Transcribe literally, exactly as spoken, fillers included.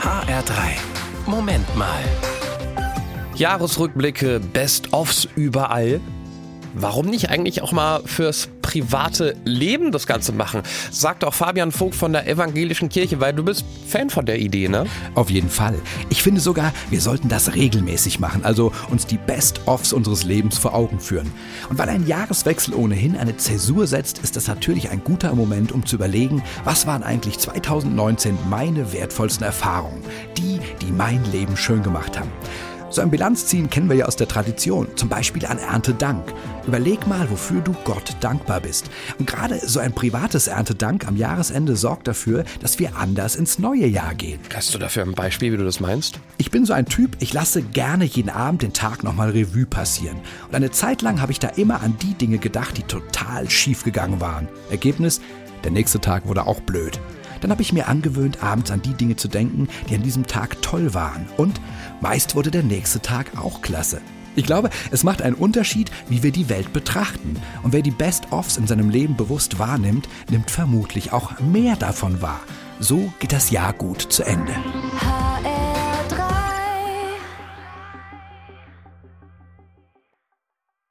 H R drei. Moment mal. Jahresrückblicke, Best-ofs überall. Warum nicht eigentlich auch mal fürs private Leben das Ganze machen? Sagt auch Fabian Vogt von der Evangelischen Kirche, weil du bist Fan von der Idee, ne? Auf jeden Fall. Ich finde sogar, wir sollten das regelmäßig machen, also uns die Best-ofs unseres Lebens vor Augen führen. Und weil ein Jahreswechsel ohnehin eine Zäsur setzt, ist das natürlich ein guter Moment, um zu überlegen, was waren eigentlich zwanzig neunzehn meine wertvollsten Erfahrungen, die, die mein Leben schön gemacht haben. So ein Bilanzziehen kennen wir ja aus der Tradition, zum Beispiel an Erntedank. Überleg mal, wofür du Gott dankbar bist. Und gerade so ein privates Erntedank am Jahresende sorgt dafür, dass wir anders ins neue Jahr gehen. Hast du dafür ein Beispiel, wie du das meinst? Ich bin so ein Typ, ich lasse gerne jeden Abend den Tag nochmal Revue passieren. Und eine Zeit lang habe ich da immer an die Dinge gedacht, die total schief gegangen waren. Ergebnis? Der nächste Tag wurde auch blöd. Dann habe ich mir angewöhnt, abends an die Dinge zu denken, die an diesem Tag toll waren. Und meist wurde der nächste Tag auch klasse. Ich glaube, es macht einen Unterschied, wie wir die Welt betrachten. Und wer die Best-ofs in seinem Leben bewusst wahrnimmt, nimmt vermutlich auch mehr davon wahr. So geht das Jahr gut zu Ende.